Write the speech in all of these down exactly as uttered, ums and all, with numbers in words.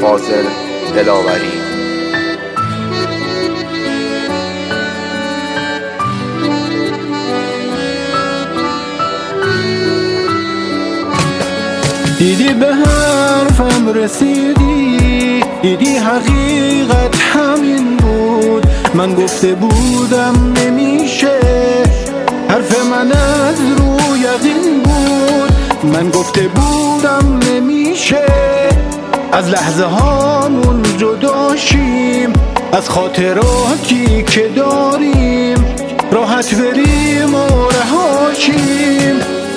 ناصر دلاوری. دیدی به حرفم رسیدی، دیدی حقیقت همین بود. من گفته بودم نمیشه، حرف من از رو یقین بود. من گفته بودم نمیشه، از لحظه هامون جداشیم، از خاطراتی که داریم راحت بریم و رهاشیم.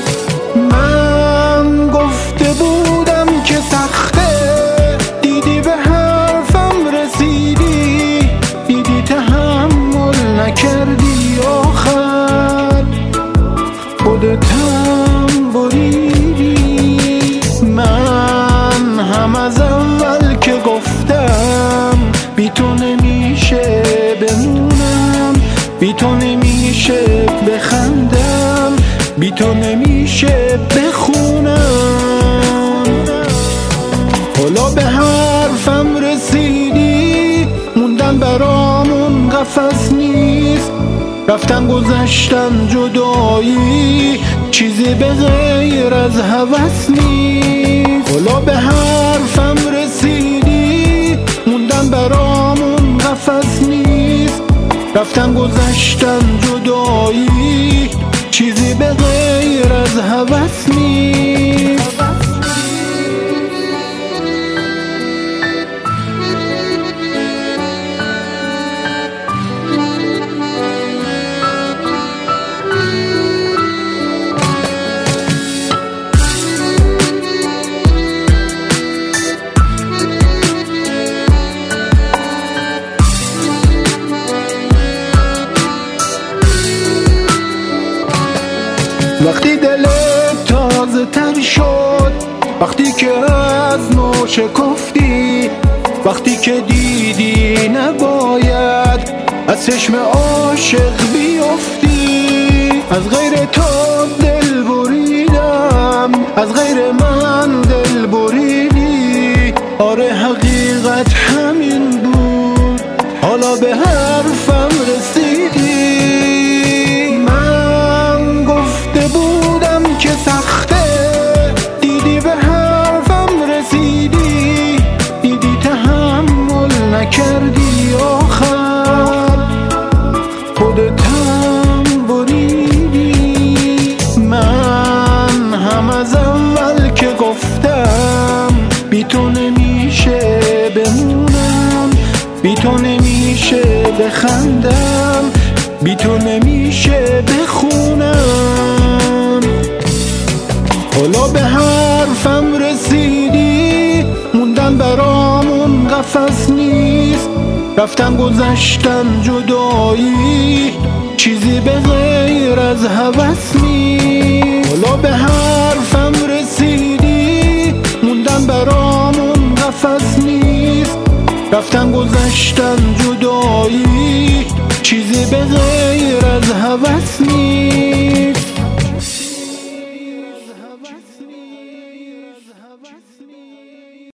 من گفته بودم که سخته، دیدی به حرفم رسیدی، دیدی تحمل نکردی، آخر خودتم بریدی. من هم از اول که گفتم بی تو نمیشه بمونم، بی تو نمیشه بخندم، بی تو نمیشه بخونم. حالا به حرفم رسیدی، موندن برامون قفس نیست، رفتن گذشتن جدایی، چیزی به غیر از هوس نیست. حالا به حرفم رسیدی، موندن برامون قفس نیست، رفتن گذشتن جدایی، چیزی به غیر از هوس نیست. وقتی دلت تازه تر شد، وقتی که از نو شکفتی، وقتی که دیدی نباید از چشم عاشق بیفتی. از غیر تو دل بریدم، از غیر من دل بریدی، آره حقیقت همین بود. حالا به حرفم رسیدی، کردی، آخر خودتم بریدی. من هم از اول که گفتم بی تو نمیشه بمونم، بی تو نمیشه بخندم، بی تو نمیشه بخونم. حالا به حرفم رسیدی، موندن برامون قفس نیست، رفتن گذشتن جدایی، چیزی به غیر از هوس نیست. حالا به حرفم رسیدی، موندن برامون قفس نیست، رفتن گذشتن جدایی، چیزی به غیر از هوس نیست.